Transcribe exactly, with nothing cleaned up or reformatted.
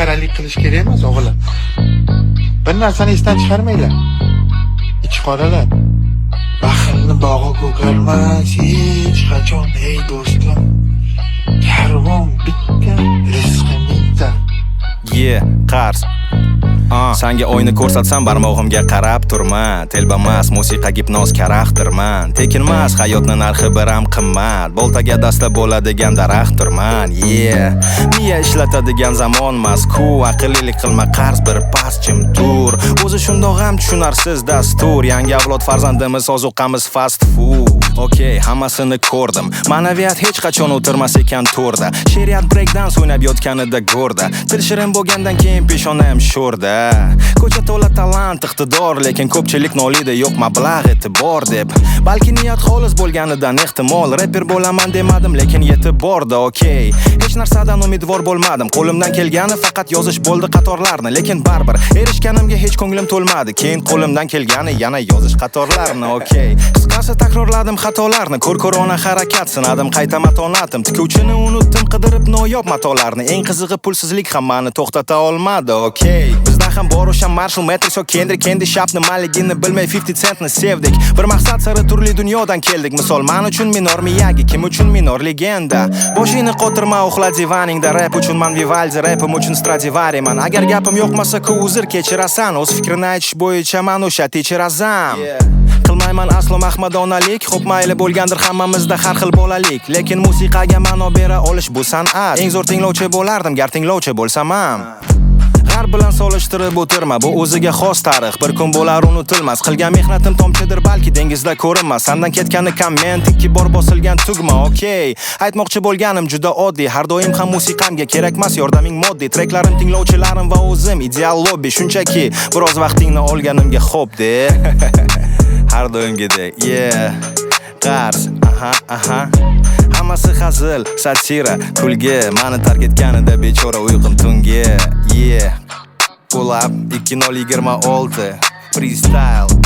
masxaralik qilish kerak emas o'g'lim. Bir narsani esdan chiqarmanglar. Ichqoralar. Baxilni bog'i ko'karmas hech qachon ey do'stim. Karvon bitta, rizqi mingta. Ye, qarz. Ah, sanga o'yni ko'rsatsam barmog'imga qarab turma. Telbamas musiqa gipnoz karakterman. Tekinmas hayotning narxi biram qimmat. Boltaga dasta bo'ladigan daraxtdirman. Yeah, miya ishlatadigan zamonmas ku. Aqllilik qilma, qarz bir pas jim tur. O'zi shundoq ham tushunarsiz dastur. Yangi avlod farzandimiz ozuqamiz fast food. Okay, hammasini ko'rdim. Ma'naviyat hech qachon o'tirmas ekan to'rda. She'riyat breakdance o'ynab yotganida go'rda. Til shirin bo'lgandan keyin peshonam sho'rda. Ko'cha to'la talant, iqtidor, lekin ko'pchilik nolida yo'q mablag' e'tibor deb. Balki niyat xolis bo'lganidan ehtimol rapper bo'laman demadim, lekin yetib bordi, okay. Hech narsadan umidvor bo'lmadim. Qo'limdan kelgani faqat yozish bo'ldi qatorlarni, lekin baribir erishganimga hech ko'nglim to'lmadi. Keyin qo'limdan kelgani yana yozish qatorlarni, okay. Qisqasi takrorladim xatolarni, ko'r-ko'rona harakat sinadim, qayta matonatim. Tikuvchini unutdim, qidirib noyob matolarni. Eng qizig'i pulsizlik hammani to'xtata olmadi, okay. Bizda ham bor o'sha Marshall Matrix yo Kendrick Candy Shop nimaligini bilmay fifty Centni sevdik. Bir maqsad sari turli dunyodan keldik. Misol, men uchun minor Miyagi, kim uchun minor legenda. Boshingni qotirma, uxla divaningda. Rap uchun man Vivaldi, rapim uchun Stradivari man. Agar gapim yo'qmasa-ku uzr kechirasan. O'z fikrini aytish bo'yicha man o'sha techirazam. Qilmayman aslo mahmadonalik. Xo'p, mayli bo'lgandir hammamizda har xil bolalik, lekin musiqaga ma'no bera olish bu san'at. Eng zo'r tinglovchi bo'lardim gar tinglovchi bo'lsam ham. G'arb bilan solishtirib o'tirma, bu o'ziga xos tarix. Bir kun bo'lar unutilmas. Qilgan mehnatim tomchidir, balki dengizda ko'rinmas. Sandan ketgani komment, ikki bor bosilgan tugma, okay. Aytmoqchi bo'lganim juda oddiy. Har doim ham musiqamga kerakmas yordaming moddiy. Treklarim tinglovchilarim va o'zim ideal lobby. Shunchaki biroz vaqtingni olganimga xo'p de. Har doimgidek, yeah. Qarz, aha, aha. Hammasi hazil, satira, kulgi. Mani tark etganida bechora uyqum tungi. Yeah. Pull up ikki nol yigirma olti Freestyle.